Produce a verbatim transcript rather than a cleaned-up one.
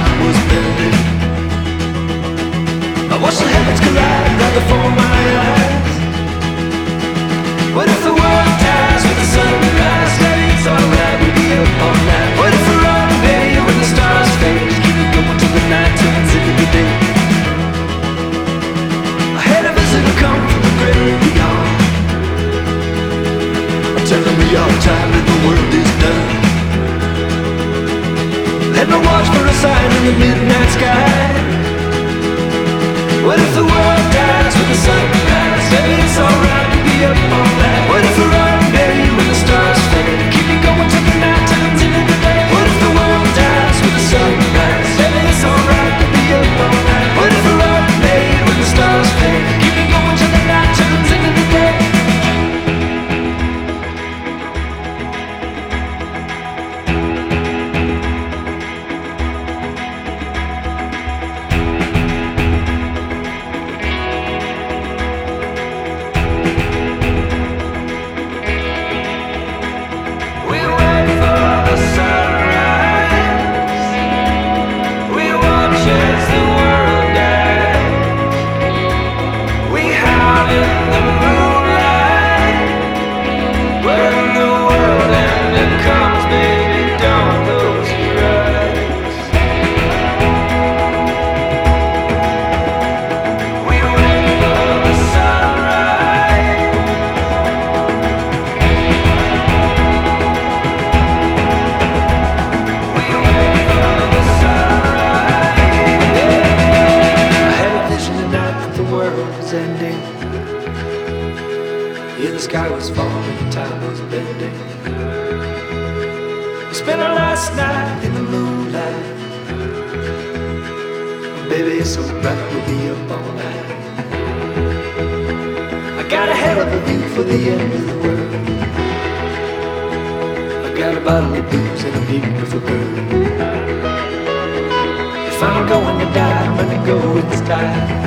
time was bending. I watched the heavens collide right before my eyes. What if the world dies with the sunrise? Maybe it's alright, we'll be up all night. What if we're on, baby, when the stars fade? Keep it going till the night turns into the day. I had a visitor come from the great beyond, telling me all the time that the world is done. Let me watch for a sign in the midnight sky. What if the world dies with the sunrise? Maybe it's alright to be up all night. What if we run, baby, when the stars fade? Keep it going till the night turns into the day. What if the world dies with the sunrise? Maybe it's alright to be up all night. What if we run, baby, when the stars fade? Keep it going till the night turns into the day. Ending. Yeah, the sky was falling, time was bending. We spent our last night in the moonlight. Baby, it's so bright, we'll be up all night. I got a hell of a view for the end of the world. I got a bottle of booze and a beautiful girl. If I'm going to die, I'm gonna go in style.